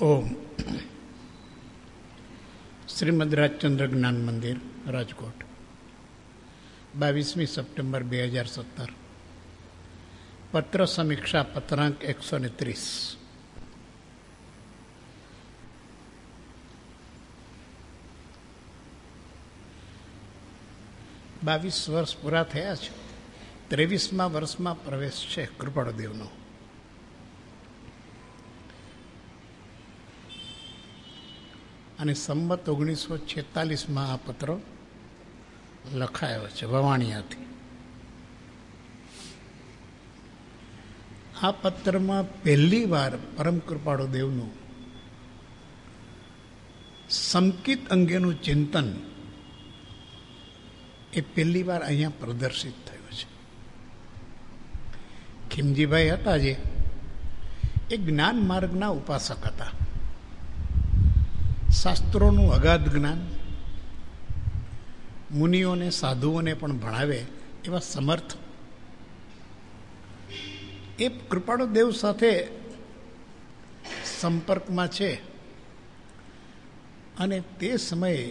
ઓમ. શ્રીમદ રાજચંદ્ર જ્ઞાન મંદિર, રાજકોટ, 22મી સપ્ટેમ્બર 2017. પત્ર સમીક્ષા પત્રાંક 130. બાવીસ વર્ષ પૂરા થયા છે. 23મા વર્ષમાં પ્રવેશ છે કૃપાળુદેવનો. અને સંમત 1946માં આ પત્ર લખાયો છે વવાણિયાથી. આ પત્રમાં પહેલી વાર પરમ કૃપાળુદેવનું સંકિત અંગેનું ચિંતન એ પહેલી વાર અહીંયા પ્રદર્શિત થયું છે. ખીમજીભાઈ હતા જે એ જ્ઞાન માર્ગના ઉપાસક હતા. શાસ્ત્રોનું અગાધ જ્ઞાન, મુનિઓને સાધુઓને પણ ભણાવે એવા સમર્થ એ કૃપાળુદેવ સાથે સંપર્કમાં છે. અને તે સમયે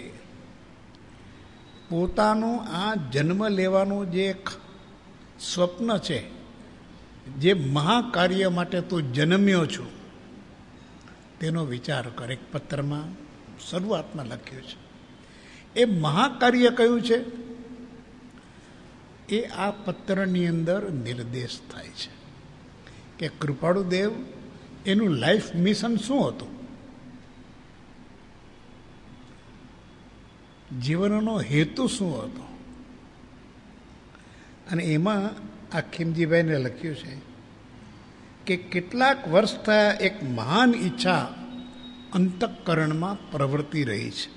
પોતાનું આ જન્મ લેવાનું જે એક સ્વપ્ન છે, જે મહાકાર્ય માટે તું જન્મ્યો છું, તેનો વિચાર કર. એક પત્રમાં શરૂઆતમાં લખ્યું છે. એ મહાકાર્ય કયું છે એ આ પત્રની અંદર નિર્દેશ થાય છે કે કૃપાળુદેવ એનું લાઈફ મિશન શું હતું, જીવનનો હેતુ શું હતો. અને એમાં આ ખીમજીભાઈને લખ્યું છે કે કેટલાક વર્ષ થયા એક મહાન ઈચ્છા અંતઃકરણમાં પ્રવર્તી રહી છે.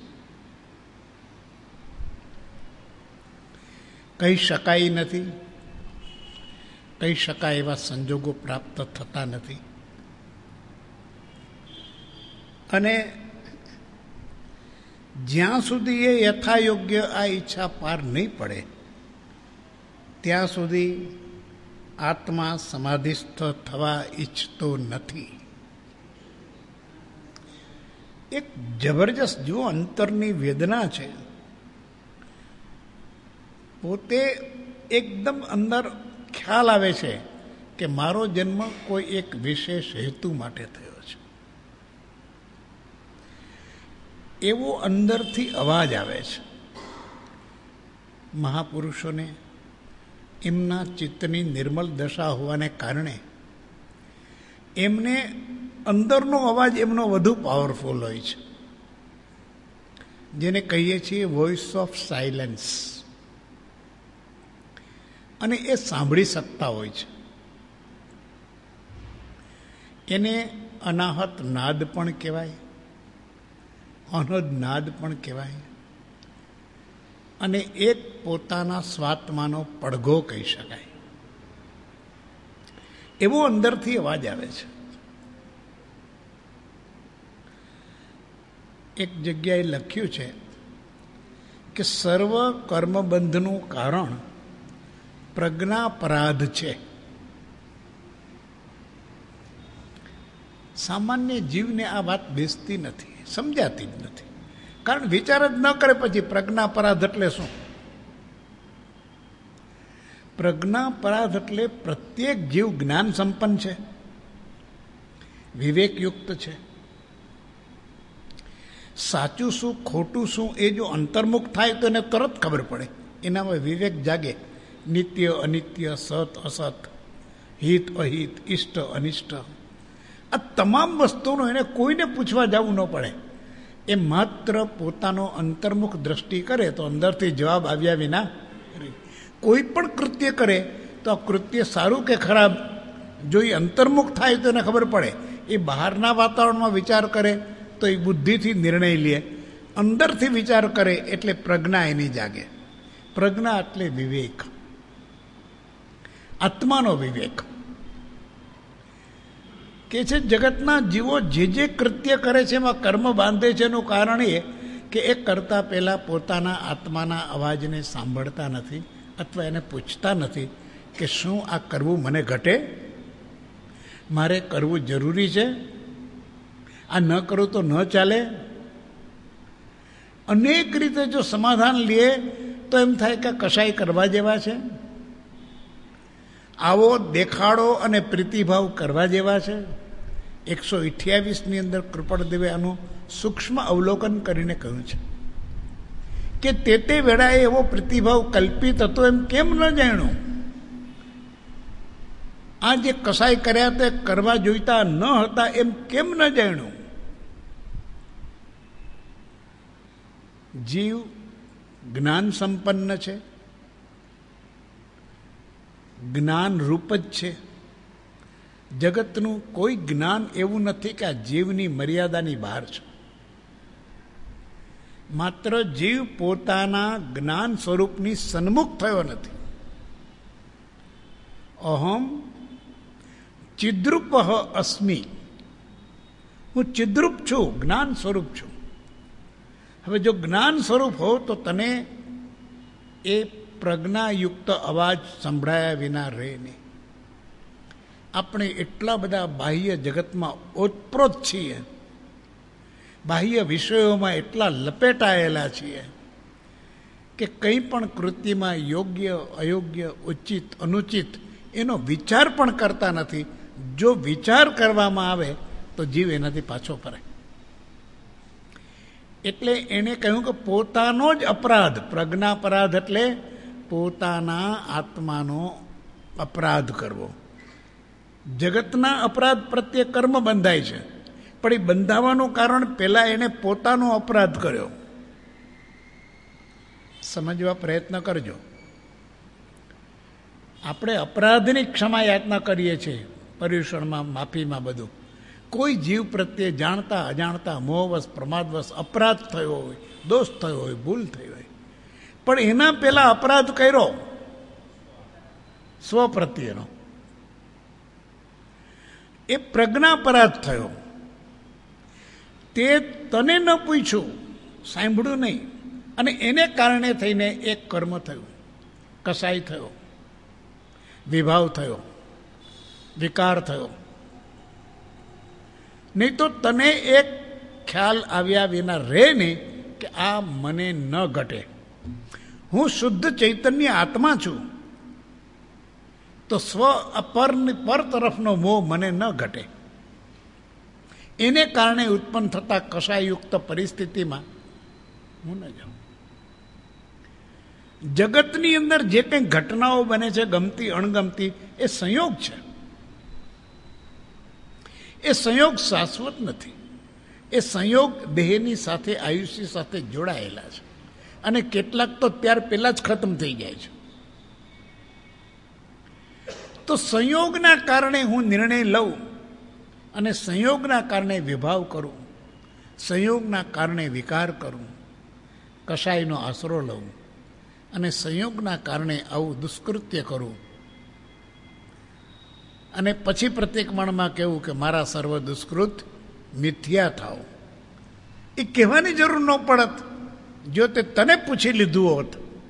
કહી શકાય નથી, કહી શકાય એવા સંજોગો પ્રાપ્ત થતા નથી. અને જ્યાં સુધી એ યથાયોગ્ય આ ઈચ્છા પાર નહીં પડે ત્યાં સુધી આત્મા સમાધિસ્થ થવા ઈચ્છતો નથી. એક જબરજસ્ત જો અંતરની વેદના છે. પોતે એકદમ અંદર ખ્યાલ આવે છે કે મારો જન્મ કોઈ એક વિશેષ હેતુ માટે થયો છે. એવો અંદરથી અવાજ આવે છે. મહાપુરુષોને એમના ચિત્તની નિર્મલ દશા હોવાને કારણે એમને અંદરનો અવાજ એમનો વધુ પાવરફુલ હોય છે, જેને કહીએ છીએ વોઇસ ઓફ સાયલન્સ. અને એ સાંભળી શકતા હોય છે. એને અનાહત નાદ પણ કહેવાય, અનહદ નાદ પણ કહેવાય, અને એક પોતાના સ્વાત્માનો પડઘો કહી શકાય. એવો અંદરથી અવાજ આવે છે. એક જગ્યાએ લખ્યું છે કે સર્વ કર્મબંધનું કારણ પ્રજ્ઞાપરાધ છે. સામાન્ય જીવને આ વાત બેસતી નથી, સમજાતી જ નથી. કારણ વિચાર જ ન કરે પછી પ્રજ્ઞાપરાધ એટલે શું? પ્રજ્ઞાપરાધ એટલે પ્રત્યેક જીવ જ્ઞાન સંપન્ન છે, વિવેકયુક્ત છે. સાચું શું ખોટું શું એ જો અંતર્મુખ થાય તો એને તરત ખબર પડે. એનામાં વિવેક જાગે. નિત્ય અનિત્ય, સત અસત, હિત અહિત, ઇષ્ટ અનિષ્ટ, આ તમામ વસ્તુનો એને કોઈને પૂછવા જવું ન પડે. એ માત્ર પોતાનો અંતર્મુખ દ્રષ્ટિ કરે તો અંદરથી જવાબ આવ્યા વિના કોઈ પણ કૃત્ય કરે તો આ કૃત્ય સારું કે ખરાબ જો એ અંતર્મુખ થાય તો એને ખબર પડે. એ બહારના વાતાવરણમાં વિચાર કરે તો એ બુદ્ધિથી નિર્ણય લે. અંદરથી વિચાર કરે એટલે પ્રજ્ઞા એની જાગે. પ્રજ્ઞા એટલે વિવેક, આત્માનો વિવેક. કે છે જગતના જીવો જે જે કૃત્ય કરે છે એમાં કર્મ બાંધે છે. એનું કારણ એ કે એ કરતાં પહેલાં પોતાના આત્માના અવાજને સાંભળતા નથી અથવા એને પૂછતા નથી કે શું આ કરવું મને ઘટે, મારે કરવું જરૂરી છે, આ ન કરું તો ન ચાલે. અનેક રીતે જો સમાધાન લે તો એમ થાય કે કશાય કરવા જેવા છે, આવો દેખાડો અને પ્રીતિભાવ કરવા જેવા છે. 128ની અંદર કૃપાળદેવે આનું સૂક્ષ્મ અવલોકન કરીને કહ્યું છે કે તે વેળાએ એવો પ્રતિભાવ કલ્પિત હતો એમ કેમ ન જાણ્યું? આ જે કસાય કર્યા તે કરવા જોઈતા ન હતા એમ કેમ ન જાણ્યું? જીવ જ્ઞાન સંપન્ન છે, જ્ઞાન રૂપ જ છે. જગતનું કોઈ જ્ઞાન એવું નથી કે આ જીવની મર્યાદાની બહાર છે. માત્ર જીવ પોતાના જ્ઞાન સ્વરૂપની સન્મુખ થયો નથી. અહમ ચિદ્રૂપ અસ્મિ, હું ચિદ્રૂપ છું, જ્ઞાન સ્વરૂપ છું. હવે જો જ્ઞાન સ્વરૂપ હો તો તને એ પ્રજ્ઞાયુક્ત અવાજ સંભળાયા વિના રહે નહીં. આપણે એટલા બધા બાહ્ય જગતમાં ઓતપ્રોત છીએ, બાહ્ય વિષયોમાં એટલા લપેટાયેલા છીએ કે કંઈ પણ કૃતિમાં યોગ્ય અયોગ્ય ઉચિત અનુચિત એનો વિચાર પણ કરતા નથી. જો વિચાર કરવામાં આવે તો જીવ એનાથી પાછો ફરે. એટલે એણે કહ્યું કે પોતાનો જ અપરાધ, પ્રજ્ઞાપરાધ એટલે પોતાના આત્માનો અપરાધ કરવો. જગતના અપરાધ પ્રત્યે કર્મ બંધાય છે, પણ એ બંધાવાનું કારણ પહેલા એને પોતાનો અપરાધ કર્યો. સમજવા પ્રયત્ન કરજો. આપણે અપરાધની ક્ષમા યાચના કરીએ છીએ, પર્યુષણમાં, માફીમાં, બધું. કોઈ જીવ પ્રત્યે જાણતા અજાણતા મોહવશ પ્રમાદવશ અપરાધ થયો હોય, દોષ થયો હોય, ભૂલ થઈ હોય, પણ એના પહેલા અપરાધ કર્યો સ્વ પ્રત્યેનો, એ પ્રજ્ઞાપરાધ થયો. તે તને ન પૂછ્યું, સાંભળ્યું નહીં, અને એને કારણે થઈને એક કર્મ થયું, કસાય થયો, વિભાવ થયો, વિકાર થયો. નહીં તો તને એક ખ્યાલ આવ્યા વિના રહે નહીં કે આ મને ન ઘટે. હું શુદ્ધ ચૈતન્ય આત્મા છું, તો સ્વ પર તરફનો મોહ મને ન ઘટે. એને કારણે ઉત્પન્ન થતા કષાયુક્ત પરિસ્થિતિમાં હું ન જાઉં. જગતની અંદર જે કંઈ ઘટનાઓ બને છે, ગમતી અણગમતી, એ સંયોગ છે. એ સંયોગ શાશ્વત નથી. એ સંયોગ દેહની સાથે, આયુષ્ય સાથે જોડાયેલા છે, અને કેટલાક તો ત્યાર પહેલા જ ખતમ થઈ જાય છે. તો સંયોગના કારણે હું નિર્ણય લઉં અને સંયોગના કારણે વિભાવ કરું, સંયોગના કારણે વિકાર કરું, કશાયનો આશરો લઉં અને સંયોગના કારણે આવું દુષ્કૃત્ય કરું, અને પછી પ્રત્યેકમણમાં કહેવું કે મારા સર્વ દુષ્કૃત મિથ્યા થાવ. એ કહેવાની જરૂર ન પડત જો તે તને પૂછી લીધું હોત.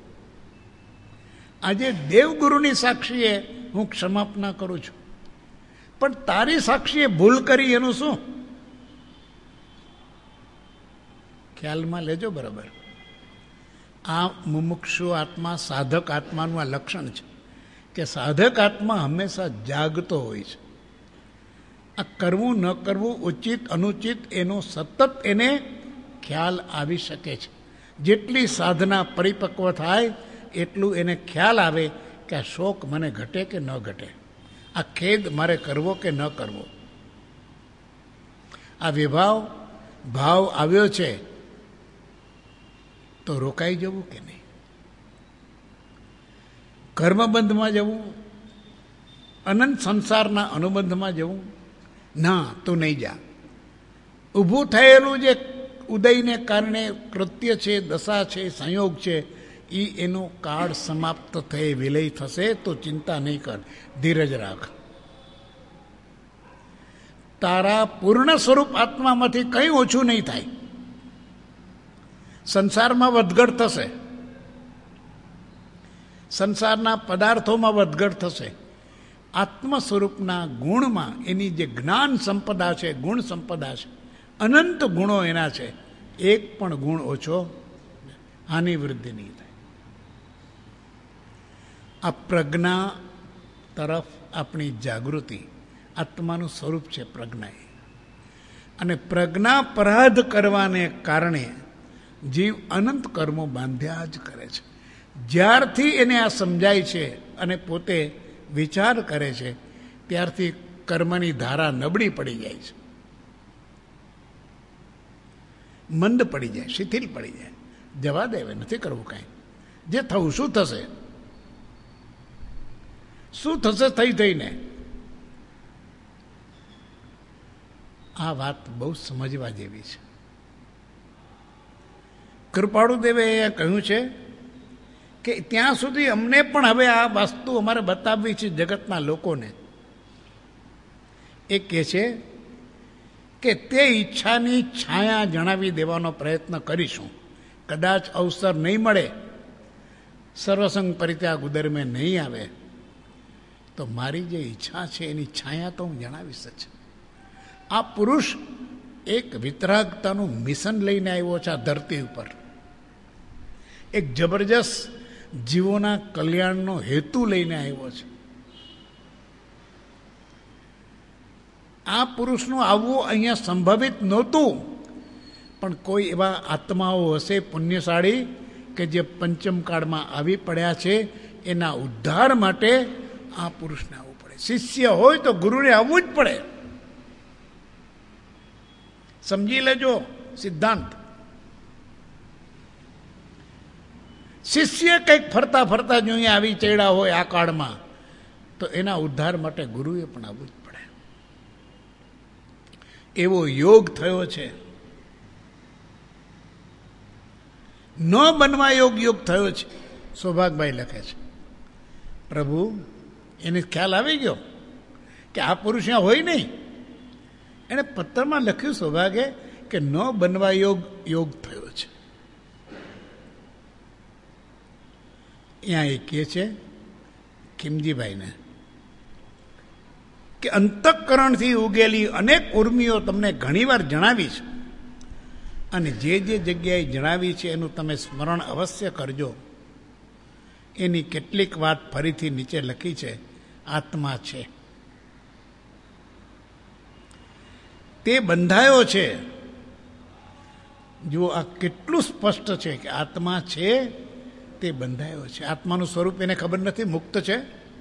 આજે દેવગુરુની સાક્ષીએ હું ક્ષમાપના કરું છું, પણ તારી સાક્ષીએ ભૂલ કરી એનું શું? ખ્યાલમાં લેજો બરાબર. આ મુમુક્ષુ આત્મા, સાધક આત્માનું આ લક્ષણ છે કે સાધક આત્મા હંમેશા જાગતો હોય છે. આ કરવું ન કરવું, ઉચિત અનુચિત, એનો સતત એને ખ્યાલ આવી શકે છે. જેટલી સાધના પરિપક્વ થાય એટલું એને ખ્યાલ આવે કે આ શોક મને ઘટે કે ન ઘટે, આ ખેદ મારે કરવો કે ન કરવો, આ વિભાવ ભાવ આવ્યો છે તો રોકાઈ જવું કે નહીં, કર્મબંધમાં જવું, અનંત સંસારના અનુબંધમાં જવું, ના તું નહીં જા. ઊભું થયેલું જે ઉદયને કારણે કૃત્ય છે, દશા છે, સંયોગ છે, એ એનો કાળ સમાપ્ત થઈ વિલય થશે, તો ચિંતા નહીં કર, ધીરજ રાખ. તારા પૂર્ણ સ્વરૂપ આત્મામાંથી કંઈ ઓછું નહીં થાય. સંસારમાં વધઘટ થશે, સંસારના પદાર્થોમાં વધઘટ થશે. આત્મ સ્વરૂપના ગુણમાં એની જે જ્ઞાન સંપદા છે, ગુણ સંપદા છે, અનંત ગુણો એના છે, એક પણ ગુણ ઓછો હાનિ વૃદ્ધિ નહીં થાય. આ પ્રજ્ઞા તરફ આપણી જાગૃતિ, આત્માનું સ્વરૂપ છે પ્રજ્ઞા. અને પ્રજ્ઞા પરાધ કરવાને કારણે જીવ અનંત કર્મો બાંધ્યા જ કરે છે. જ્યારથી એને આ સમજાય છે અને પોતે વિચાર કરે છે, ત્યારથી કર્મની ધારા નબળી પડી જાય છે, મંદ પડી જાય, શિથિલ પડી જાય. જવા દે, નથી કરવું કાંઈ. જે થવું શું થશે, શું થશે થઈને. આ વાત બહુ સમજવા જેવી છે. કૃપાળુ દેવે કહ્યું છે કે ત્યાં સુધી અમને પણ હવે આ વસ્તુ અમારે બતાવવી છે જગતના લોકોને. એ કહે છે કે તે ઈચ્છાની છાયા જણાવી દેવાનો પ્રયત્ન કરીશું. કદાચ અવસર નહીં મળે, સર્વસંગ પરિત્યાગ ઉદરમે નહીં આવે, તો મારી જે ઈચ્છા છે એની છાયા તો હું જણાવીશ જ. આ પુરુષ એક વિતરાગતાનું મિશન લઈને આવ્યો છે આ ધરતી ઉપર. એક જબરજસ્ત જીવોના કલ્યાણનો હેતુ લઈને આવ્યો છે. આ પુરુષનું આવવું અહીંયા સંભવિત નહોતું, પણ કોઈ એવા આત્માઓ હશે પુણ્યશાળી કે જે પંચમ કાળમાં આવી પડ્યા છે. એના ઉદ્ધાર માટે આ પુરુષને આવવું પડે. શિષ્ય હોય તો ગુરુને આવવું જ પડે. સમજી લેજો સિદ્ધાંત. શિષ્ય કંઈક ફરતા ફરતા જો અહીંયા આવી ચડ્યા હોય આ કાળમાં, તો એના ઉદ્ધાર માટે ગુરુએ પણ આવવું જ પડે. એવો યોગ થયો છે. ન બનવા યોગ થયો છે. સૌભાગભાઈ લખે છે. પ્રભુ એને ખ્યાલ આવી ગયો કે આ પુરુષ અહીંયા હોય નહીં. એણે પત્રમાં લખ્યું સૌભાગે કે ન બનવા યોગ થયો છે. અહીંયા એ કહે છે ખીમજીભાઈને કે અંતઃકરણથી ઉગેલી અનેક ઉર્મિઓ તમને ઘણીવાર જણાવી છે, અને જે જગ્યાએ જણાવી છે એનું તમે સ્મરણ અવશ્ય કરજો. એની કેટલીક વાત ફરીથી નીચે લખી છે. આત્મા છે, તે બંધાયો છે. જુઓ, આ કેટલું સ્પષ્ટ છે કે આત્મા છે, તે બંધાયો છે. આત્માનું સ્વરૂપ એને ખબર નથી, મુક્ત છે.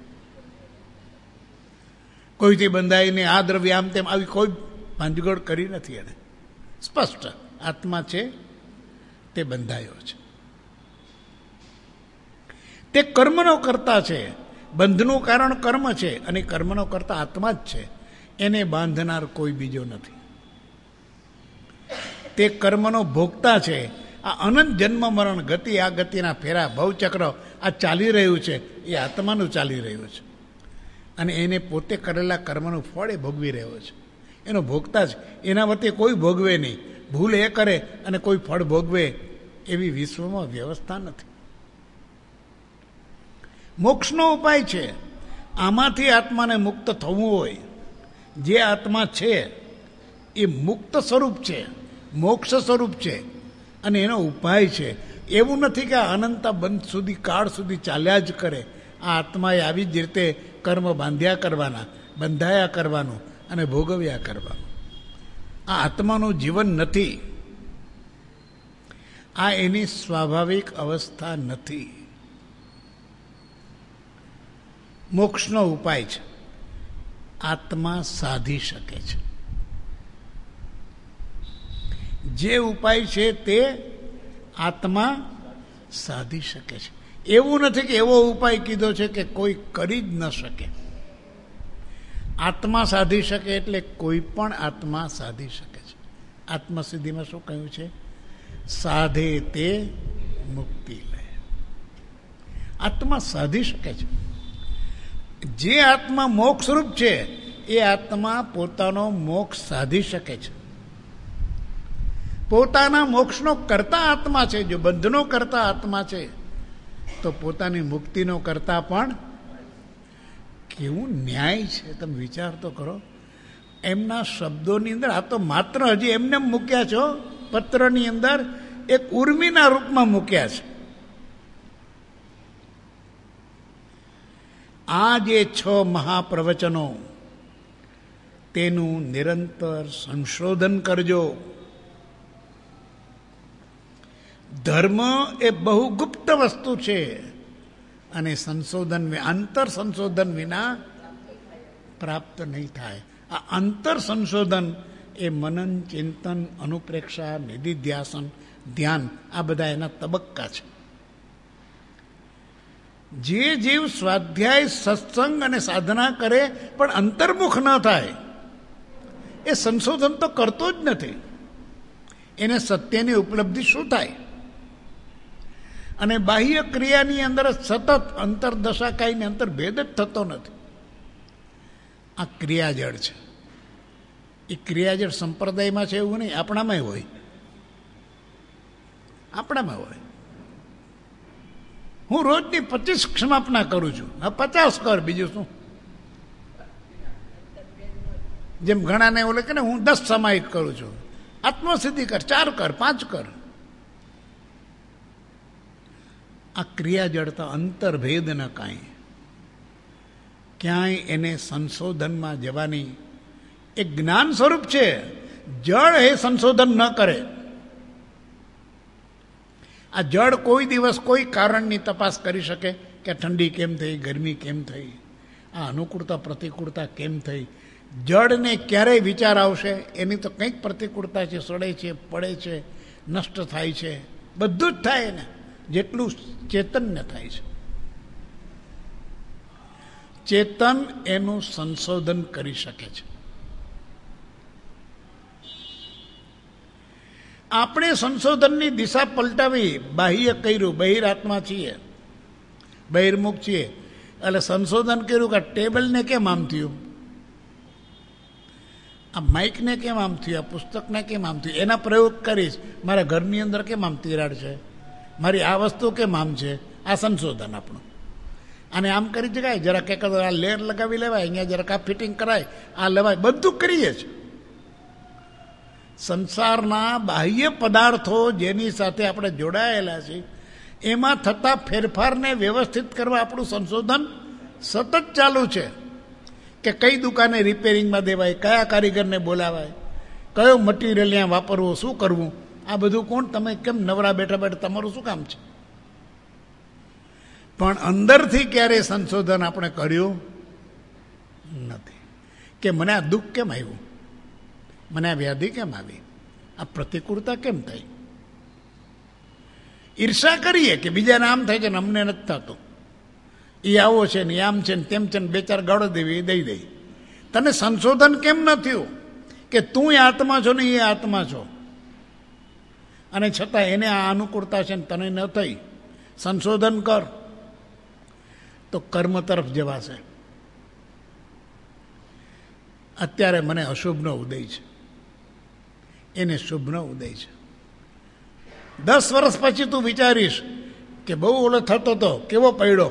કોઈથી બંધાઈને આ દ્રવ્ય આમ તેમ આવી કોઈ ભાંજગડ કરી નથી એને. સ્પષ્ટ આત્મા છે, તે બંધાયો છે. તે કર્મનો કર્તા છે. બંધનું કારણ કર્મ છે, અને કર્મનો કર્તા આત્મા જ છે. એને બાંધનાર કોઈ બીજો નથી. તે કર્મનો ભોગતા છે. આ અનંત જન્મ મરણ ગતિ, આ ગતિના ફેરા ભવચક્ર આ ચાલી રહ્યું છે, એ આત્માનું ચાલી રહ્યું છે. અને એને પોતે કરેલા કર્મનું ફળ એ ભોગવી રહ્યો છે. એનો ભોગતા છે. એના વચ્ચે કોઈ ભોગવે નહીં. ભૂલ એ કરે અને કોઈ ફળ ભોગવે એવી વિશ્વમાં વ્યવસ્થા નથી. મોક્ષનો ઉપાય છે. આમાંથી આત્માને મુક્ત થવું હોય, જે આત્મા છે એ મુક્ત સ્વરૂપ છે, મોક્ષ સ્વરૂપ છે, અને એનો ઉપાય છે. એવું નથી કે અનંત બંધ સુધી કાળ સુધી ચાલ્યા જ કરે. આ આત્માએ આવી જ રીતે કર્મ બાંધ્યા કરવાના, બંધાયા કરવાનું અને ભોગવ્યા કરવાનું. આ આત્માનું જીવન નથી. આ એની સ્વાભાવિક અવસ્થા નથી. મોક્ષનો ઉપાય છે. આત્મા સાધી શકે છે. જે ઉપાય છે તે આત્મા સાધી શકે છે. એવું નથી કે એવો ઉપાય કીધો છે કે કોઈ કરી જ ન શકે. આત્મા સાધી શકે એટલે કોઈ પણ આત્મા સાધી શકે છે. આત્મસિદ્ધિમાં શું કહ્યું છે? સાધે તે મુક્તિ લે. આત્મા સાધી શકે છે. જે આત્મા મોક્ષરૂપ છે એ આત્મા પોતાનો મોક્ષ સાધી શકે છે. પોતાના મોક્ષનો કરતા આત્મા છે. જો બંધનો કરતા આત્મા છે તો પોતાની મુક્તિનો કરતા પણ કેવું ન્યાય છે. તમે વિચાર તો કરો. એમના શબ્દોની અંદર આ તો માત્ર હજી એમને મૂક્યા છો, પત્રની અંદર એક ઉર્મિના રૂપમાં મૂક્યા છે. આ જે 6 મહાપ્રવચનો તેનું નિરંતર સંશોધન કરજો. ધર્મ એ બહુ ગુપ્ત વસ્તુ છે અને સંશોધન આંતર સંશોધન વિના પ્રાપ્ત નહીં થાય. આ આંતર સંશોધન એ મનન, ચિંતન, અનુપ્રેક્ષા, નિધિધ્યાસન, ધ્યાન, આ બધા એના તબક્કા છે. જે જીવ સ્વાધ્યાય, સત્સંગ અને સાધના કરે પણ અંતર્મુખ ન થાય એ સંશોધન તો કરતો જ નથી. એને સત્યની ઉપલબ્ધિ શું થાય? અને બાહ્ય ક્રિયાની અંદર સતત અંતરદશા કાંઈ અંતર્ભેદ જ થતો નથી. આ ક્રિયાજળ છે. એ ક્રિયાજળ સંપ્રદાયમાં છે એવું નહીં, આપણામાં હોય. આપણામાં હોય. હું રોજની 25 ક્ષમાપના કરું છું, હા 50 કર, બીજું શું? જેમ ઘણાને એવું લાગે ને હું 10 સામાયિક કરું છું. આત્મસિદ્ધિ કર, 4 કર, 5 કર. આ ક્રિયા જડતા અંતર્ભેદ ન કાંઈ. ક્યાંય એને સંશોધનમાં જવાની એક જ્ઞાન સ્વરૂપ છે. જળ એ સંશોધન ન કરે. આ જળ કોઈ દિવસ કોઈ કારણની તપાસ કરી શકે કે ઠંડી કેમ થઈ, ગરમી કેમ થઈ, આ અનુકૂળતા પ્રતિકૂળતા કેમ થઈ? જળને ક્યારેય વિચાર આવશે એની તો કંઈક પ્રતિકૂળતા છે, સડે છે, પડે છે, નષ્ટ થાય છે, બધું જ થાય ને જેટલું ચેતનને થાય છે. ચેતન એનું સંશોધન કરી શકે છે. આપણે સંશોધનની દિશા પલટાવી બાહ્ય કર્યું, બહિરાત્મા છીએ, બહિર્મુખ છીએ, એટલે સંશોધન કર્યું કે ટેબલને કેમ આમ થયું, આ માઇકને કેમ આમ થયું, આ પુસ્તકને કેમ આમ થયું, એના પ્રયોગ કરીશ. મારા ઘરની અંદર કેમ આમ તિરાડ છે, મારી આ વસ્તુ કેમ આમ છે, આ સંશોધન આપણું. અને આમ કરી શકાય, જરાક એક આ લેર લગાવી લેવાય, અહીંયા જરાક આ ફિટિંગ કરાય, આ લેવાય, બધું કરીએ છીએ. સંસારના બાહ્ય પદાર્થો જેની સાથે આપણે જોડાયેલા છીએ એમાં થતા ફેરફારને વ્યવસ્થિત કરવા આપણું સંશોધન સતત ચાલુ છે. કે કઈ દુકાને રિપેરિંગમાં દેવાય, કયા કારીગરને બોલાવાય, કયો મટીરિયલ ત્યાં વાપરવું, શું કરવું, આ બધું કોણ? તમે કેમ નવરા બેઠા બેઠા તમારું શું કામ છે? પણ અંદરથી ક્યારેય સંશોધન આપણે કર્યું નથી કે મને આ દુઃખ કેમ આવ્યું, મને આ વ્યાધિ કેમ આવી, આ પ્રતિકૂળતા કેમ થઈ. ઈર્ષા કરીએ કે બીજાને આમ થાય છે ને અમને નથી થતું, એ આવો છે ને આમ છે ને તેમ છે ને 2-4 ગાળો દેવી એ દઈ દઈ. તને સંશોધન કેમ ન થયું કે તું એ આત્મા છો ને એ આત્મા છો, અને છતાં એને આ અનુકૂળતા છે ને તને ન થઈ. સંશોધન કર તો કર્મ તરફ જવાશે. અત્યારે મને અશુભનો ઉદય છે, એને શુભનો ઉદય છે. 10 વર્ષ પછી તું વિચારીશ કે બહુ ઓલો થતો હતો, કેવો પડ્યો,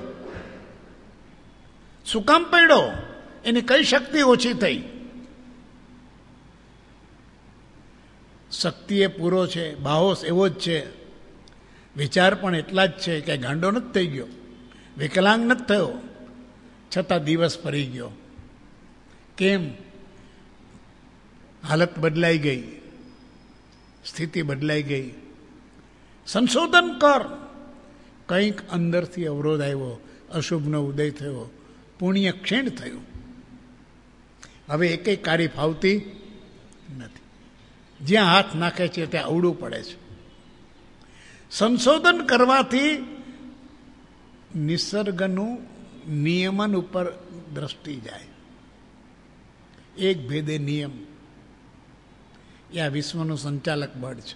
શું કામ પડ્યો, એની કઈ શક્તિ ઓછી થઈ. શક્તિ એ પૂરો છે, બાહોશ એવો જ છે, વિચાર પણ એટલા જ છે કે ગાંડો નથી થઈ ગયો, વિકલાંગ નથી થયો, છતાં દિવસ ફરી ગયો. કેમ? હાલત બદલાઈ ગઈ, સ્થિતિ બદલાઈ ગઈ. સંશોધન કર. કંઈક અંદરથી અવરોધ આવ્યો, અશુભનો ઉદય થયો, પુણ્ય ક્ષીણ થયું, હવે એકેય કાર્ય ફાવતી નથી. જ્યાં હાથ નાખે છે ત્યાં અવળું પડે છે. સંશોધન કરવાથી નિસર્ગનું નિયમન ઉપર દ્રષ્ટિ જાય. એક ભેદે નિયમ એ આ વિશ્વનું સંચાલક બળ છે.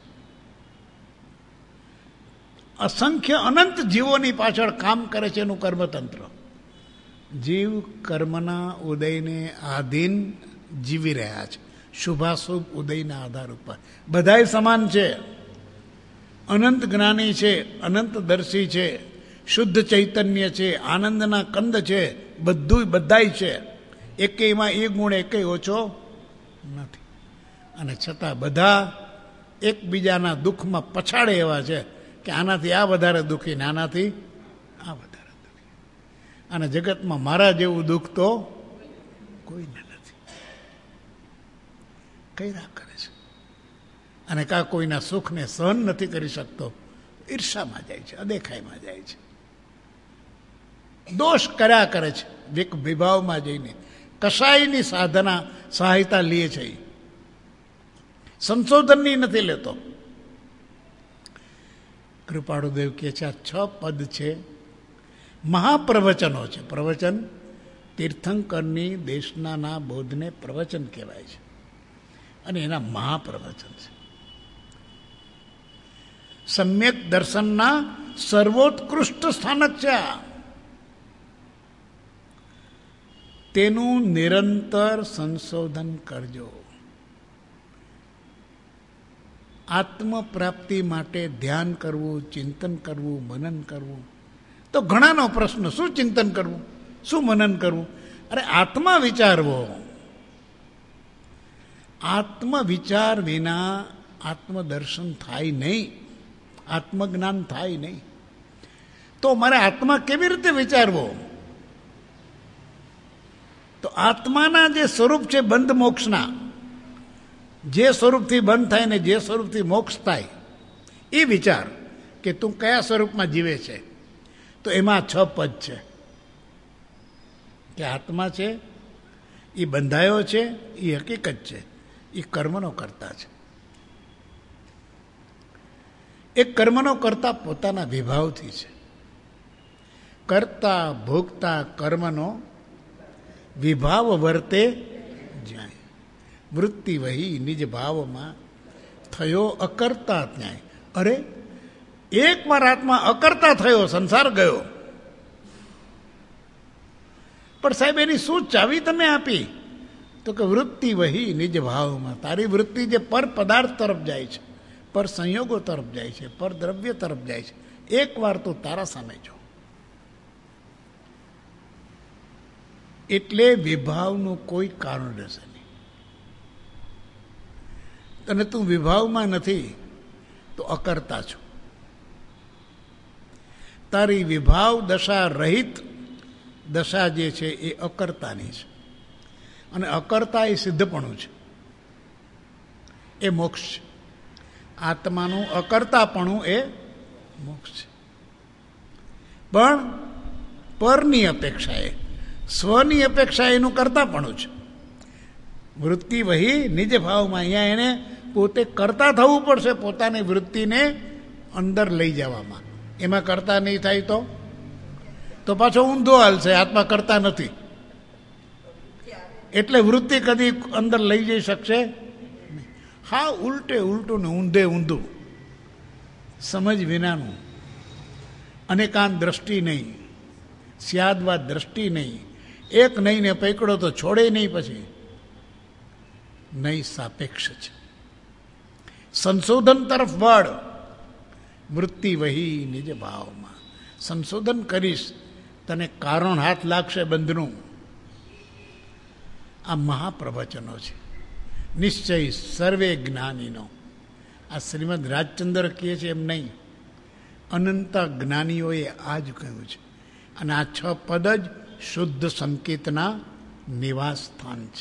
અસંખ્ય અનંત જીવોની પાછળ કામ કરે છે એનું કર્મતંત્ર. જીવ કર્મના ઉદયને આધીન જીવી રહ્યા છે, શુભાશુભ ઉદયના આધાર ઉપર. બધાય સમાન છે, અનંત જ્ઞાની છે, અનંત દર્શી છે, શુદ્ધ ચૈતન્ય છે, આનંદના કંદ છે, બધું બધાય છે. એકેયમાં એ ગુણ એકેય ઓછો નથી. અને છતાં બધા એકબીજાના દુઃખમાં પછાડે એવા છે કે આનાથી આ વધારે દુઃખી ને આનાથી આ વધારે દુઃખી. અને જગતમાં મારા જેવું દુઃખ તો કોઈને નથી. કર્યા કરે છે. અને કાં કોઈના સુખને સહન નથી કરી શકતો, ઈર્ષામાં જાય છે, અદેખાઈમાં જાય છે, દોષ કર્યા કરે છે, વિભાવમાં જઈને કશાયની સાધના સહાયતા લે છે, સંશોધનની નથી લેતો. કૃપાળુદેવ કહે છે આ 6 પદ છે, મહાપ્રવચનો છે. પ્રવચન તીર્થંકરની દેશનાના બોધને પ્રવચન કહેવાય છે અને એના મહાપ્રવચન છે. સમ્યક દર્શનના સર્વોત્કૃષ્ટ સ્થાનક છે આ. તેનું નિરંતર સંશોધન કરજો. આત્મપ્રાપ્તિ માટે ધ્યાન કરવું, ચિંતન કરવું, મનન કરવું. તો ઘણાનો પ્રશ્ન, શું ચિંતન કરવું, શું મનન કરવું? અરે આત્મા વિચારવો. આત્મવિચાર વિના આત્મદર્શન થાય નહીં, આત્મજ્ઞાન થાય નહીં. તો મારે આત્મા કેવી રીતે વિચારવો? તો આત્માના જે સ્વરૂપ છે બંધ મોક્ષના, જે સ્વરૂપથી બંધ થાય ને જે સ્વરૂપથી મોક્ષ થાય, એ વિચાર કે તું કયા સ્વરૂપમાં જીવે છે. તો એમાં 6 પદ છે કે આત્મા છે, એ બંધાયો છે, એ હકીકત છે, એ કર્મનો કર્તા છે. એ કર્મનો કર્તા પોતાના વિભાવથી છે. કર્તા ભોગતા કર્મનો વિભાવ વર્તે જ્યાં વૃત્તિ વહી નિજ ભાવમાં થયો અકર્તા ત્યાં. અરે એકવાર આત્મા અકર્તા થયો, સંસાર ગયો. પણ સાહેબ એની શું ચાવી તમે આપી? તો કે વૃત્તિ વહી નિજ ભાવમાં. તારી વૃત્તિ જે પર પદાર્થ તરફ જાય છે, પર સંયોગો તરફ જાય છે, પર દ્રવ્ય તરફ જાય છે, એકવાર તો તારા સામે જો. એટલે વિભાવનું કોઈ કારણ રહેશે નહીં. અને તું વિભાવમાં નથી તો અકર્તા છો. તારી વિભાવ દશા રહિત દશા જે છે એ અકર્તાની છે. અને અકર્તા એ સિદ્ધપણું છે, એ મોક્ષ છે. આત્માનું અકર્તાપણું એ મોક્ષ છે. પણ પરની અપેક્ષાએ, સ્વની અપેક્ષા એનું કરતાપણું છે. વૃત્તિ વહી નિજ ભાવમાં. અહીંયા એને પોતે કરતા થવું પડશે, પોતાની વૃત્તિને અંદર લઈ જવામાં. એમાં કરતા નહીં થાય તો પાછો ઊંધો હાલશે, આત્મા કરતા નથી. એટલે વૃત્તિ કદી અંદર લઈ જઈ શકશે નહીં. હા, ઉલટું ને ઊંધે ઊંધું, સમજ વિનાનું, અનેકાંત દ્રષ્ટિ નહીં, સ્યાદવાદ દ્રષ્ટિ નહીં. એક નહીં ને પકડો તો છોડે નહીં, પછી નહીં સાપેક્ષ છે. સંશોધન તરફ વળ. વૃત્તિ વહી નિજ ભાવમાં. સંશોધન કરીશ, તને કારણ હાથ લાગશે બંધનું. આ મહાપ્રવચનો છે, નિશ્ચય સર્વે જ્ઞાનીનો. આ શ્રીમદ રાજચંદ્ર કહે છે એમ નહીં, અનંત જ્ઞાનીઓએ આ જ કહ્યું છે. અને આ 6 પદ જ શુદ્ધ સંકેતના નિવાસ સ્થાન છે.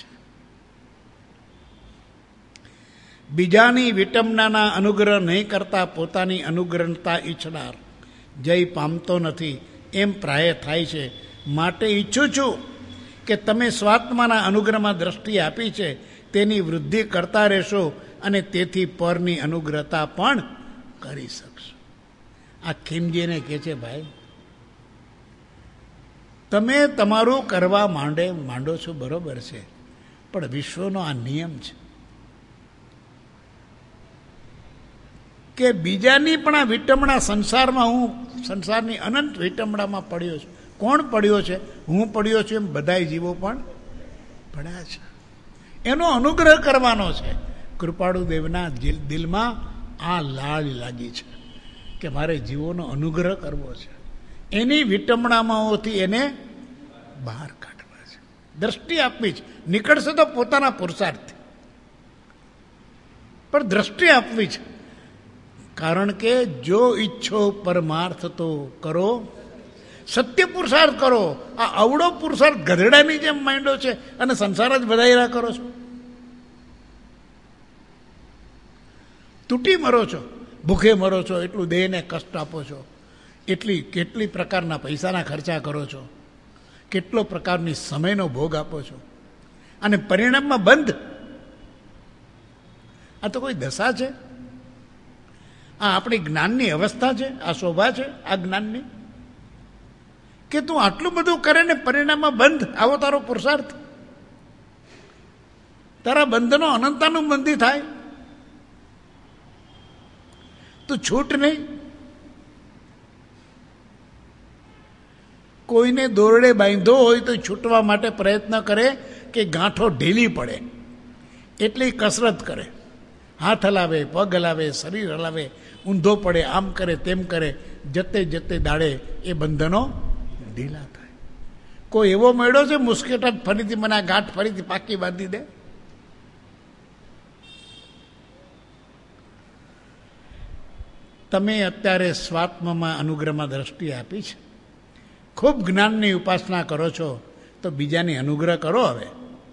બીજાની વિટંબનાના અનુગ્રહ નહીં કરતા પોતાની અનુગ્રહતા ઈચ્છનાર જય પામતો નથી, એમ પ્રાય થાય છે. માટે ઈચ્છું છું કે તમે સ્વાત્માના અનુગ્રહમાં દ્રષ્ટિ આપી છે તેની વૃદ્ધિ કરતા રહેશો અને તેથી પરની અનુગ્રહતા પણ કરી શકશો. આ ખીમજીને કહે છે, ભાઈ તમે તમારું કરવા માંડો છો બરોબર છે, પણ વિશ્વનો આ નિયમ છે કે બીજાની પણ આ વિટંબણા સંસારમાં, હું સંસારની અનંત વિટંબણામાં પડ્યો છું. કોણ પડ્યો છે? હું પડ્યો છું એમ બધાય જીવો પણ પડ્યા છે. એનો અનુગ્રહ કરવાનો છે. કૃપાળુદેવના દિલમાં આ લાળ લાગી છે કે મારે જીવોનો અનુગ્રહ કરવો છે. એની વિટંબણામાંથી એને બહાર કાઢવા છે, દ્રષ્ટિ આપવી છે. નીકળશે તો પોતાના પુરુષાર્થથી. પણ દ્રષ્ટિ આપવી છે. કારણ કે જો ઈચ્છો પરમાર્થ તો કરો, સત્ય પુરુષાર્થ કરો. આ અવળો પુરુષાર્થ ગધેડાની જેમ માંડ્યો છે અને સંસાર જ વધાર્યા કરો છો. તૂટી મરો છો, ભૂખે મરો છો, એટલું દેહને કષ્ટ આપો છો, કેટલી પ્રકારના પૈસાના ખર્ચા કરો છો, કેટલો પ્રકારની સમયનો ભોગ આપો છો, અને પરિણામમાં બંધ. આ તો કોઈ દશા છે? આ આપણી જ્ઞાનની અવસ્થા છે? આ શોભા છે આ જ્ઞાનની? કે તું આટલું બધું કરે ને પરિણામમાં બંધ? આવો તારો પુરુષાર્થ? તારા બંધનો અનંતાનુબંધી થાય, તું છૂટ નહીં. કોઈને દોરડે બાંધ્યો હોય તો છૂટવા માટે પ્રયત્ન કરે કે ગાંઠો ઢીલી પડે એટલી કસરત કરે. હાથ હલાવે, પગ હલાવે, શરીર હલાવે, ઊંધો પડે, આમ કરે તેમ કરે, જતે દાડે એ બંધનો ઢીલા થાય. કોઈ એવો મળ્યો છે મુસ્કેટ જ ફરીથી મને આ ગાંઠ ફરીથી પાકી બાંધી દે? તમે અત્યારે સ્વાત્મમાં અનુગ્રહમાં દ્રષ્ટિ આપી છે, ખૂબ જ્ઞાનની ઉપાસના કરો છો, તો બીજાની અનુગ્રહ કરો. હવે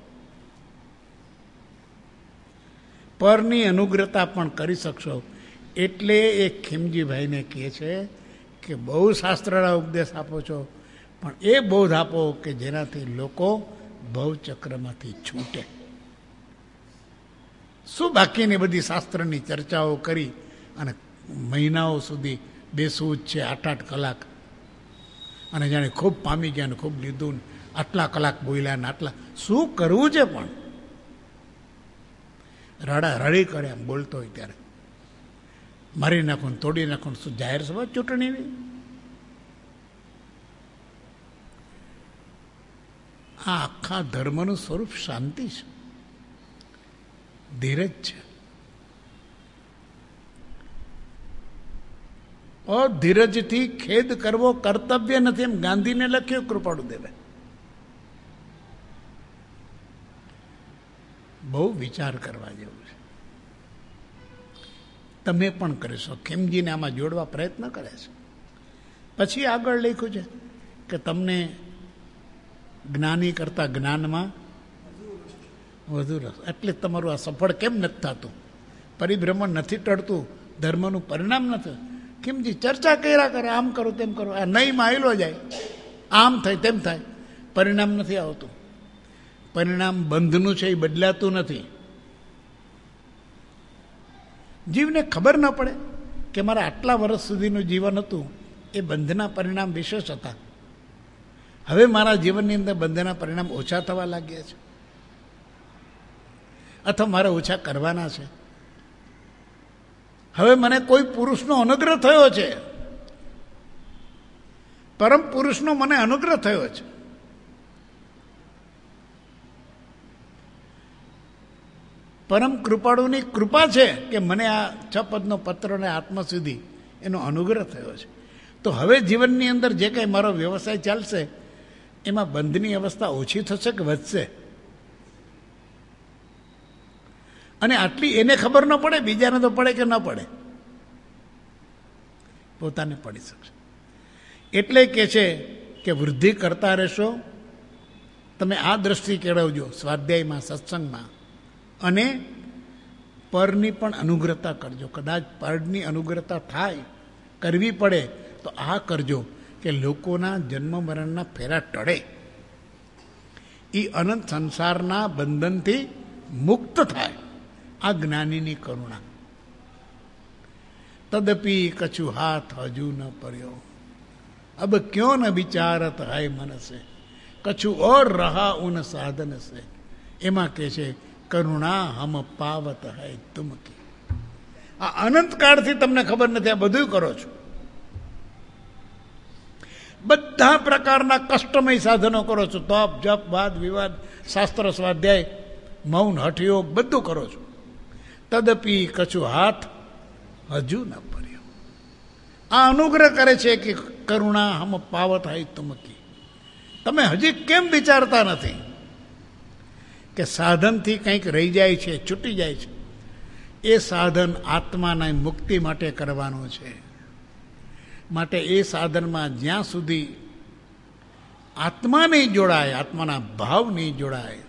પરની અનુગ્રહતા પણ કરી શકશો. એટલે એ ખીમજીભાઈને કહે છે કે બહુ શાસ્ત્રના ઉપદેશ આપો છો, પણ એ બોધ આપો કે જેનાથી લોકો ભવચક્રમાંથી છૂટે. શું બાકીની બધી શાસ્ત્રની ચર્ચાઓ કરી અને મહિનાઓ સુધી બેસવું જ છે, 8-8 કલાક, અને જાણે ખૂબ પામી ગયા ને ખૂબ લીધું, આટલા કલાક બોલ્યા ને આટલા. શું કરવું છે? પણ રડી કરે એમ બોલતો હોય ત્યારે મારી નાખું, તોડી નાખું. શું જાહેર સભા ચૂંટણીની? આ આખા ધર્મનું સ્વરૂપ શાંતિ છે, ધીરજ છે. ધીરજથી ખેદ કરવો કર્તવ્ય નથી, એમ ગાંધીને લખ્યું કૃપાળુદેવે. બહુ વિચાર કરવા જેવું છે. તમે પણ કરીશો. ખીમજીને આમાં જોડવા પ્રયત્ન કરે છે. પછી આગળ લખ્યું છે કે તમને જ્ઞાની કરતા જ્ઞાનમાં વધુ રસ. એટલે તમારું આ સફળ કેમ નથી થતું? પરિભ્રમણ નથી ટળતું, ધર્મનું પરિણામ નથી. ખીમજી ચર્ચા કર્યા કરે, આમ કરો તેમ કરો, આ નહીં માયલો જાય, આમ થાય તેમ થાય, પરિણામ નથી આવતું. પરિણામ બંધનું છે, એ બદલાતું નથી. જીવને ખબર ન પડે કે મારા આટલા વર્ષ સુધીનું જીવન હતું એ બંધના પરિણામ વિશેષ હતા. હવે મારા જીવનની અંદર બંધના પરિણામ ઓછા થવા લાગ્યા છે, અથવા મારે ઓછા કરવાના છે. હવે મને કોઈ પુરુષનો અનુગ્રહ થયો છે, પરમ પુરુષનો મને અનુગ્રહ થયો છે. પરમ કૃપાળુની કૃપા છે કે મને આ 6 પદનો પત્ર અને આત્મસિદ્ધિ એનો અનુગ્રહ થયો છે. તો હવે જીવનની અંદર જે કંઈ મારો વ્યવસાય ચાલશે એમાં બંધની અવસ્થા ઓછી થશે કે વધશે? અને આટલી એને ખબર ન પડે, બીજાને તો પડે કે ન પડે? પોતાને પડી શકશે. એટલે કે છે કે વૃદ્ધિ કરતા રહેશો. તમે આ દ્રષ્ટિ કેળવજો સ્વાધ્યાયમાં, સત્સંગમાં, અને પરની પણ અનુગ્રહતા કરજો. કદાચ પરની અનુગ્રહતા થાય, કરવી પડે તો આ કરજો કે લોકોના જન્મ મરણના ફેરા ટળે, એ અનંત સંસારના બંધનથી મુક્ત થાય. આ જ્ઞાનીની કરુણા. તદપી કછુ હાથ હજુ ન पर्यो, अब क्यों न विचारत है मन से, कछु और रहा उन साधन से. એમાં કે છે કરુણા હમ પાવત હૈ તુમ કી. આ અનંત કાળથી તમને ખબર નથી, આ બધું કરો છો. બધા પ્રકારના કષ્ટમય સાધનો કરો છો. તપ, જપ, વાદ વિવાદ, શાસ્ત્ર સ્વાધ્યાય, મૌન, હઠયોગ, બધું કરો છો. તદપી કછુ હાથ હજુ ન पर्यो. આ અનુગ્રહ કરે છે કે કરુણા હમ પાવત હૈ તુમ કી. તમે હજી કેમ વિચારતા નથી કે સાધનથી કંઈક રહી જાય છે, છૂટી જાય છે? એ સાધન આત્માના મુક્તિ માટે કરવાનું છે. માટે એ સાધનમાં જ્યાં સુધી આત્મા નહીં જોડાય, આત્માના ભાવ નહીં જોડાય,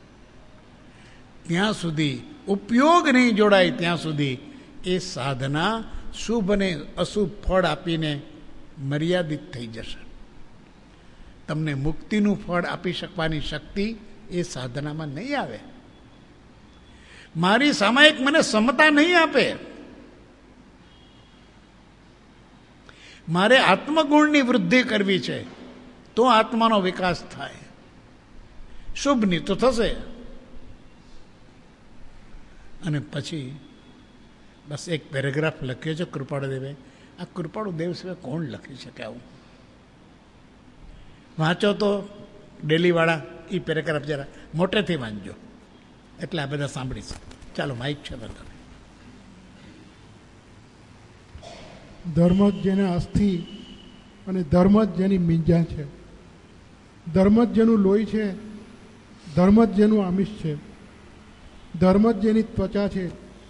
ત્યાં સુધી ઉપયોગ નહીં જોડાય, ત્યાં સુધી એ સાધના શુભ અને અશુભ ફળ આપીને મર્યાદિત થઈ જશે. તમને મુક્તિનું ફળ આપી શકવાની શક્તિ એ સાધનામાં નહીં આવે. મારી સામાયિક મને સમતા નહીં આપે. મારે આત્મગુણની વૃદ્ધિ કરવી છે તો આત્માનો વિકાસ થાય. શુભની તો થશે. અને પછી બસ એક પેરેગ્રાફ લખ્યો છે કૃપાળુદેવે. આ કૃપાળુદેવ સિવાય કોણ લખી શકે આવું? વાંચો તો ડેલીવાળા એ પેરેગ્રાફ જરા મોટેથી વાંચજો, એટલે આ બધા સાંભળીશ. ચાલો, માઇક છે બધા. ધર્મ જ જેને અસ્થિ અને ધર્મ જ જેની મીંજા છે, ધર્મ જ જેનું લોહી છે, ધર્મ જ જેનું આમિષ છે, ધર્મ જ જેની ત્વચા છે,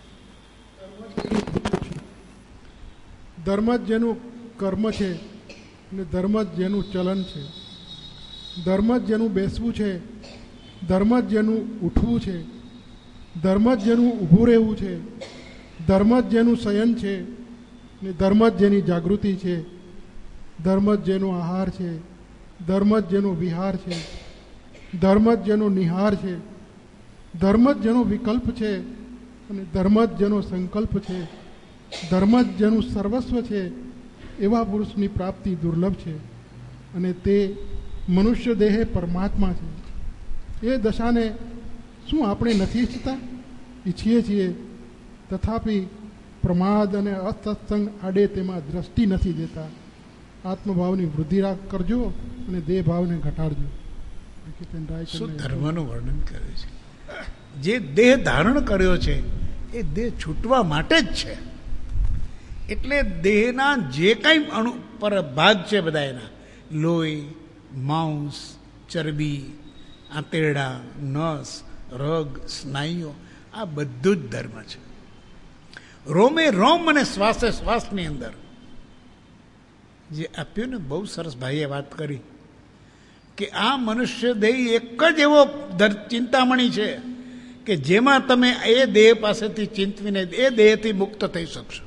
ધર્મ જ જેનું કર્મ છે અને ધર્મ જ જેનું ચલન છે, ધર્મ જ જેનું બેસવું છે, ધર્મ જ જેનું ઉઠવું છે, ધર્મ જ જેનું ઊભું રહેવું છે, ધર્મ જ જેનું શયન છે ને ધર્મ જ જેની જાગૃતિ છે, ધર્મ જ જેનો આહાર છે, ધર્મ જ જેનો વિહાર છે, ધર્મ જ જેનો નિહાર છે, ધર્મ જ જેનો વિકલ્પ છે અને ધર્મ જ જેનો સંકલ્પ છે, ધર્મ જ જેનું સર્વસ્વ છે. એવા પુરુષની પ્રાપ્તિ દુર્લભ છે અને તે મનુષ્ય દેહે પરમાત્મા છે. એ દશાને શું આપણે નથી ઈચ્છતા? ઈચ્છીએ છીએ, તથાપિ પ્રમાદ અને અસત્સંગ આડે તેમાં દ્રષ્ટિ નથી દેતા. આત્મભાવની વૃદ્ધિ કરજો અને દેહ ભાવને ઘટાડજો. શું ધર્મનું વર્ણન કર્યું છે? જે દેહ ધારણ કર્યો છે એ દેહ છૂટવા માટે જ છે. એટલે દેહના જે કંઈ અણુ પર ભાગ છે બધા એના લોહી, માંસ, ચરબી, આંતરડા, નસ, રગ, સ્નાયુઓ, આ બધું જ ધર્મ છે. રોમે રોમ અને શ્વાસે શ્વાસની અંદર જે આપ્યું ને, બહુ સરસ ભાઈએ વાત કરી કે આ મનુષ્ય દેહ એક જ એવો ચિંતામણી છે કે જેમાં તમે એ દેહ પાસેથી ચિંતવીને એ દેહથી મુક્ત થઈ શકશો.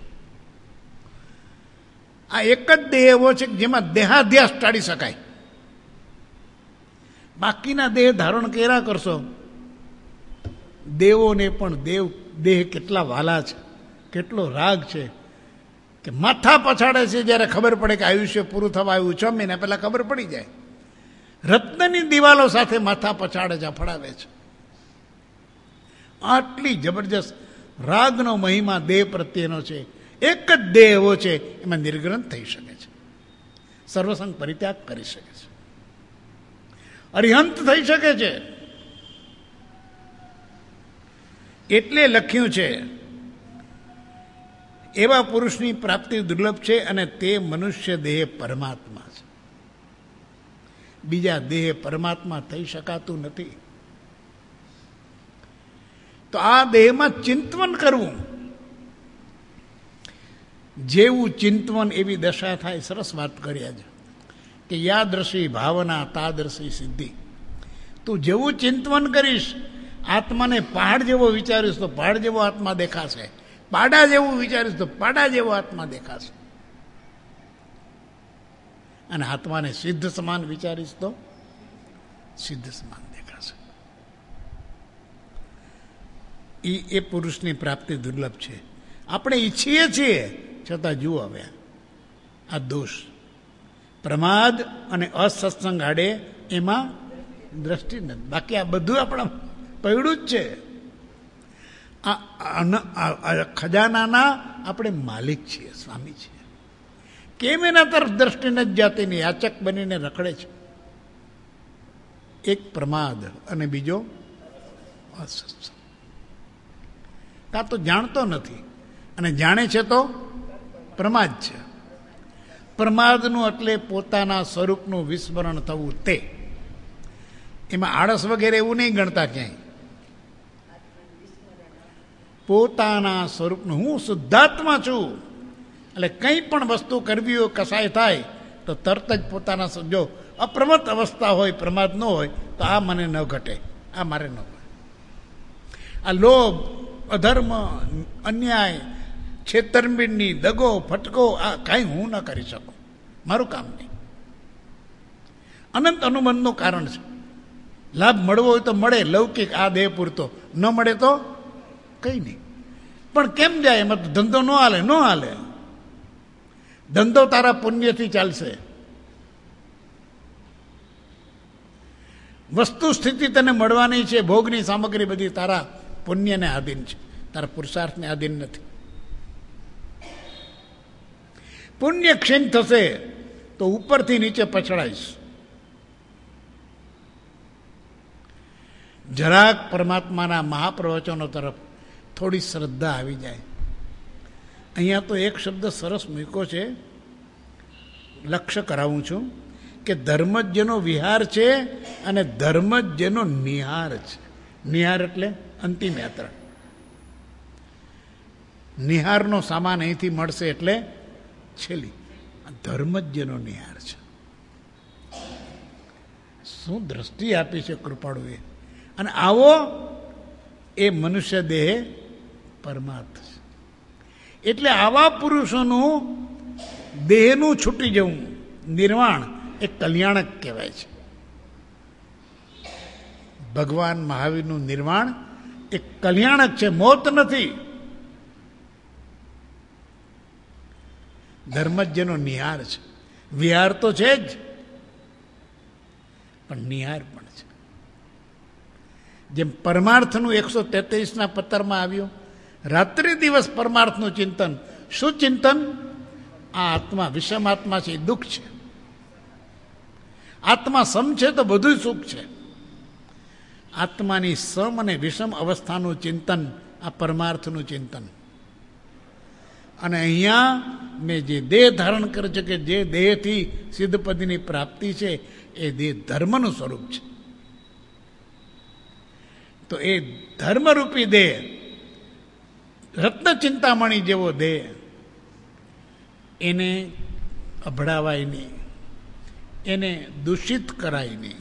આ એક જ દેહ એવો છે કે જેમાં દેહાધ્યાસ ટાળી શકાય. બાકીના દેહ ધારણ કર્યા કરશો. દેવોને પણ દેહ કેટલા વાલા છે, કેટલો રાગ છે કે માથા પછાડે છે જ્યારે ખબર પડે કે આયુષ્ય પૂરું થવા આવ્યું. 6 મહિના પહેલા ખબર પડી જાય. રત્નની દિવાલો સાથે માથા પછાડે છે, ફળાવે છે. આટલી જબરજસ્ત રાગનો મહિમા દેહ પ્રત્યેનો છે. એક જ દેહ એવો છે એમાં નિર્ગ્રંથ થઈ શકે છે, સર્વસંગ પરિત્યાગ કરી શકે છે, અરિહંત થઈ શકે છે. એટલે લખ્યું છે એવા પુરુષની પ્રાપ્તિ દુર્લભ છે અને તે મનુષ્ય દેહ પરમાત્મા છે. બીજા દેહ પરમાત્મા થઈ શકાતું નથી. તો આ દેહમાં ચિંતન કરવું, જેવું ચિંતન એવી દશા થાય. સરસ વાત કરી આજે કે યાદૃશી ભાવના તાદૃશી સિદ્ધિ. તું જેવું ચિંતન કરીશ, આત્માને પહાડ જેવો વિચારીશ તો પહાડ જેવો આત્મા દેખાશે, પાડા જેવું વિચારીશ તો પાડા જેવો આત્મા દેખાશે, અને આત્માને સિદ્ધ સમાન વિચારીશ તો સિદ્ધ સમાન દેખાશે. એ પુરુષની પ્રાપ્તિ દુર્લભ છે. આપણે ઈચ્છીએ છીએ છતાં જુઓ હવે આ દોષ, પ્રમાદ અને અસત્સંગ આડે એમાં દ્રષ્ટિ નથી. બાકી આ બધું આપણા પડ્યું જ છે. આ ખજાનાના આપણે માલિક છીએ, સ્વામી છીએ. કેમ એના તરફ દ્રષ્ટિ નથી જાતી? ને યાચક બનીને રખડે છે. એક પ્રમાદ અને બીજો અસત્સંગ. કાં તો જાણતો નથી અને જાણે છે તો પ્રમાદ છે. પ્રમાદનું એટલે પોતાના સ્વરૂપનું વિસ્મરણ થવું. તે એમાં આળસ વગેરે એવું નહીં ગણતા ક્યાંય. પોતાના સ્વરૂપનું હું શુદ્ધાત્મા છું. એટલે કંઈ પણ વસ્તુ કરવી હોય, કસાય થાય તો તરત જ પોતાના જો અપ્રમત્ત અવસ્થા હોય, પ્રમાદ ન હોય તો આ મને ન ઘટે, આ મારે ન હોય. આ લોભ, અધર્મ, અન્યાય, છેતરપિંડી, દગો, ફટકો, આ કાંઈ હું ન કરી શકું, મારું કામ નહીં. અનંત અનુબંધનું કારણ છે. લાભ મળવો હોય તો મળે, લૌકિક આ દેહ પૂરતો, ન મળે તો કંઈ નહીં. પણ કેમ જાય? એમાં તો ધંધો ન હાલે, ન હાલે. ધંધો તારા પુણ્યથી ચાલશે. વસ્તુ સ્થિતિ તને મળવાની છે, ભોગની સામગ્રી બધી તારા પુણ્યને આધીન છે, તારા પુરુષાર્થને આધીન નથી. પુણ્ય ક્ષીણ થશે તો ઉપરથી નીચે પછડાઈશ. જરાક પરમાત્માના મહાપ્રવચનો તરફ થોડી શ્રદ્ધા આવી જાય. અહીંયા તો એક શબ્દ સરસ મૂક્યો છે, લક્ષ્ય કરાવું છું કે ધર્મ જ જેનો વિહાર છે અને ધર્મ જ જેનો નિહાર છે. નિહાર એટલે અંતિમ યાત્રા. નિહારનો સામાન અહીંથી મળશે એટલે છેલ્લી. ધર્મ જ જેનો નિહાર છે. શું દ્રષ્ટિ આપી છે કૃપાળુએ! અને આવો એ મનુષ્ય દેહ પરમાર્થ છે. એટલે આવા પુરુષોનું દેહનું છૂટી જવું નિર્વાણ એ કલ્યાણક કહેવાય છે. ભગવાન મહાવીરનું નિર્વાણ એ કલ્યાણક છે, મોત નથી. ધર્મ જ જેનો નિહાર છે. વિહાર તો છે જ, પણ નિહાર પણ છે. જેમ પરમાર્થનું 133ના પત્રમાં આવ્યું, રાત્રિ દિવસ પરમાર્થનું ચિંતન. શું ચિંતન? આ આત્મા વિષમ આત્મા છે, દુઃખ છે. આત્મા સમ છે તો બધું સુખ છે. આત્માની સમ અને વિષમ અવસ્થાનું ચિંતન, આ પરમાર્થનું ચિંતન. અને અહીંયા મેં જે દેહ ધારણ કરે છે, કે જે દેહથી સિદ્ધપદની પ્રાપ્તિ છે, એ દેહ ધર્મનું સ્વરૂપ છે. તો એ ધર્મરૂપી દેહ, રત્ન ચિંતામણી જેવો દેહ, એને અભડાવાય નહીં, એને દૂષિત કરાય નહીં.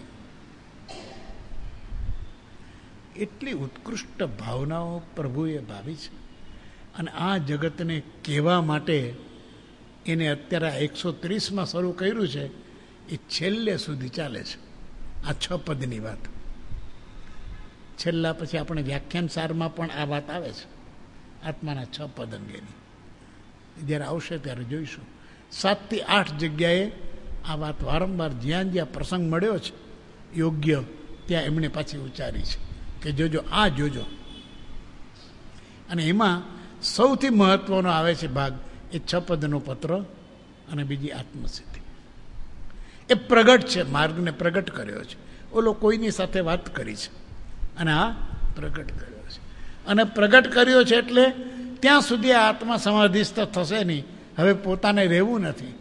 એટલી ઉત્કૃષ્ટ ભાવનાઓ પ્રભુએ ભાવી છે. અને આ જગતને કહેવા માટે એને અત્યારે 130માં શરૂ કર્યું છે, એ છેલ્લે સુધી ચાલે છે. આ 6 પદની વાત. છેલ્લા પછી આપણે વ્યાખ્યાન સારમાં પણ આ વાત આવે છે, આત્માના 6 પદ અંગેની. જ્યારે આવશે ત્યારે જોઈશું. 7 થી 8 જગ્યાએ આ વાત વારંવાર જ્યાં જ્યાં પ્રસંગ મળ્યો છે યોગ્ય, ત્યાં એમણે પાછી ઉચ્ચારી છે કે જોજો, આ જોજો. અને એમાં સૌથી મહત્વનો આવે છે ભાગ એ 6 પદનો પત્ર અને બીજી આત્મસિદ્ધિ. એ પ્રગટ છે, માર્ગને પ્રગટ કર્યો છે. ઓલો કોઈની સાથે વાત કરી છે અને આ પ્રગટ કર્યો છે. અને પ્રગટ કર્યો છે એટલે ત્યાં સુધી આ આત્મા સમાધિસ્થ થશે નહીં. હવે પોતાને રહેવું નથી,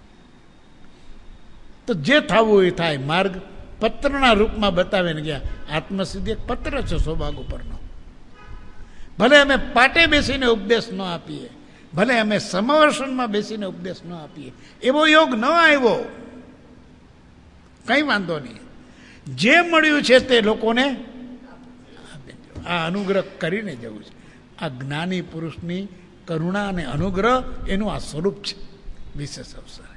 તો જે થવું એ થાય. માર્ગ પત્રના રૂપમાં બતાવીને ગયા. આત્મસિદ્ધિ એક પત્ર છે સૌભાગ ઉપરનો. ભલે અમે પાટે બેસીને ઉપદેશ ન આપીએ, ભલે અમે સમવર્ષણમાં બેસીને ઉપદેશ ન આપીએ, એવો યોગ ન આવ્યો, કંઈ વાંધો નહીં. જે મળ્યું છે તે લોકોને આ અનુગ્રહ કરીને જવું છે. આ જ્ઞાની પુરુષની કરુણા અને અનુગ્રહ એનું આ સ્વરૂપ છે. વિશેષ અવસર.